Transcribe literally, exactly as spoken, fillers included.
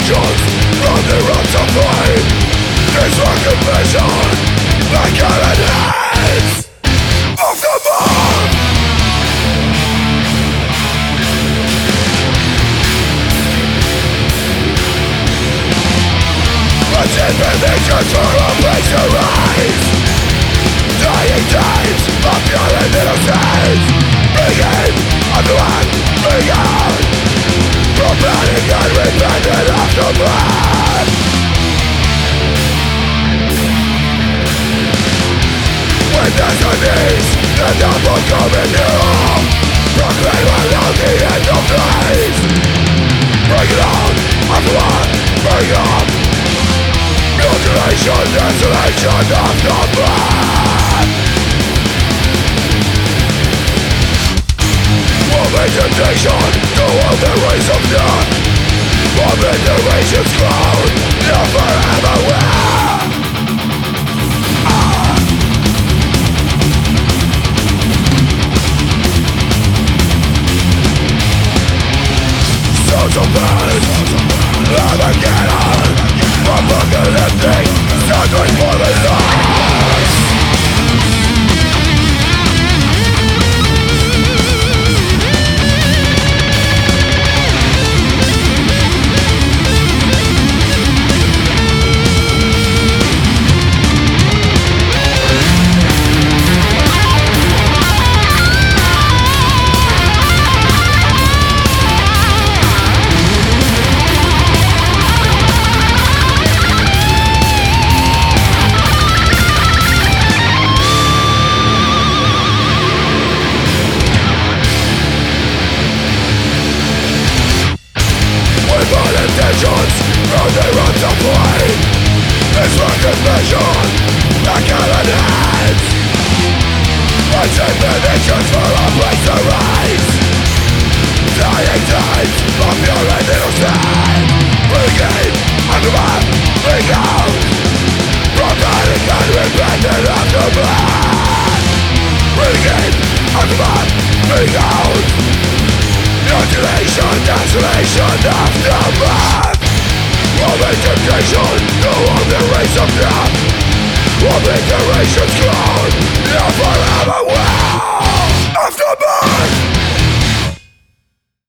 vengeance from the rocks of flame. This recognition, like evidence of the mob. Let's inventions for a place to rise. Dying days of pure and innocence. Bringing a blood, bring out from planning and repentant aftermath. When there's a need, the devil coming near. Proclaim aloud the end of days. Bring it on, a blood, bring on mutilation, desolation, aftermath. Temptation to all the race of death. Obliteration's cloud, never ever will. Ah. Sons of men, Armageddon, apocalyptic, sacred for the lies. From the rocks of flame. This recognition, like evidence. Let's inventions for a place to rise. Dying days of pure and innocent. Bringing a blood, bring out from panic and repentant aftermath. Bringing a blood, bring out mutilation, desolation, aftermath. Obliteration, no other race of death. Obliteration's cloud, never ever will. Aftermath.